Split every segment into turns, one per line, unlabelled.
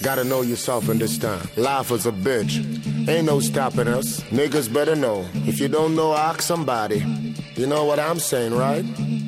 Gotta know yourself in this time. Life is a bitch. Ain't no stopping us. Niggas better know. If you don't know, ask somebody. You know what I'm saying, right?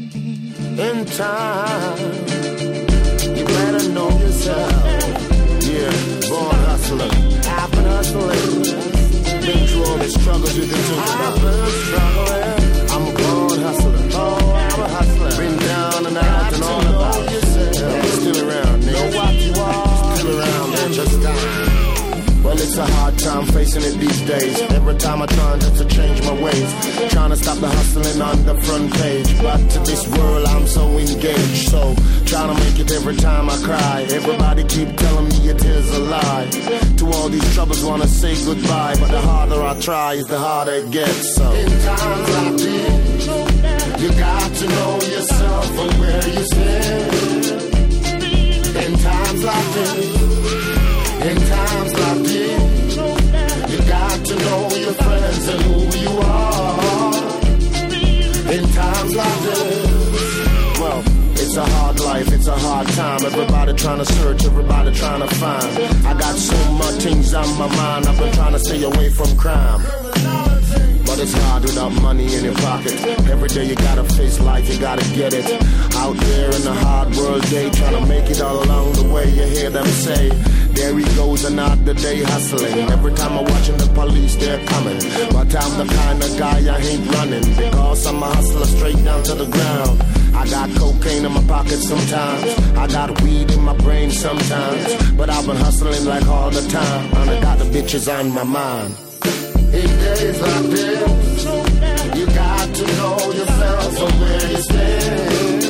In time, you better know yourself. Yeah, born hustler. I've been hustling. Been through all the struggles you can think about. I've been struggling. I'm a born hustler. Oh, I'm a hustler. Been down and out and all about. Yeah, still around, nigga. Know what you are. Still around, man. Just time. Well, it's a hard time facing it these days. Every time I try just to change my ways, trying to stop the hustling on the front page. But to this world I'm so engaged, so trying to make it every time I cry. Everybody keep telling me it is a lie. To all these troubles wanna say goodbye, but the harder I try is the harder it gets. So in times like this, you got to know yourself and where you stand. In times like this, in times like this, you got to know your friends and who you are. In times like this, well, it's a hard life, it's a hard time. Everybody trying to search, everybody trying to find. I got so much things on my mind, I've been trying to stay away from crime. But it's hard without money in your pocket. Every day you gotta face life, you gotta get it. Out there in the hard world day, trying to make it all along the way. You hear them say, there he goes another day hustling. Every time I'm watching the police, they're coming. But I'm the kind of guy I ain't running, because I'm a hustler straight down to the ground. I got cocaine in my pocket sometimes, I got weed in my brain sometimes, but I've been hustling like all the time, and I got the bitches on my mind. In days like this, you got to know yourself and where you stand.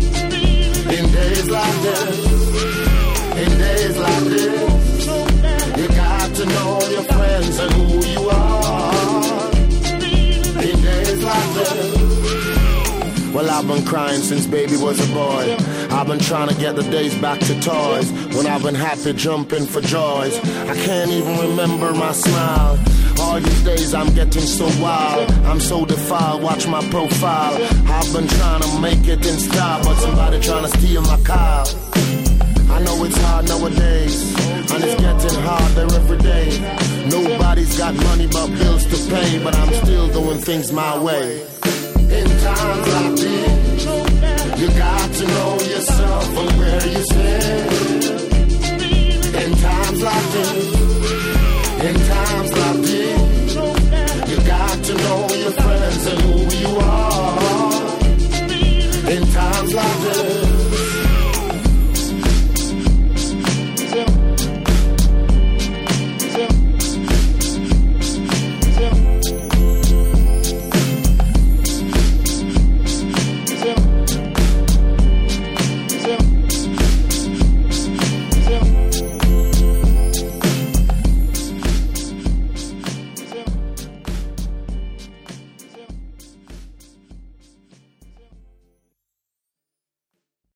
In days like this, in days like this, you got to know your friends and who you are. In days like this. Well, I've been crying since baby was a boy. I've been trying to get the days back to toys, when I've been happy jumping for joys. I can't even remember my smile. All these days I'm getting so wild, I'm so defiled, watch my profile. I've been trying to make it in style, but somebody trying to steal my car. I know it's hard nowadays, and it's getting harder every day. Nobody's got money but bills to pay, but I'm still doing things my way. In times like this, you got to know yourself and where you stand. In times like this, in times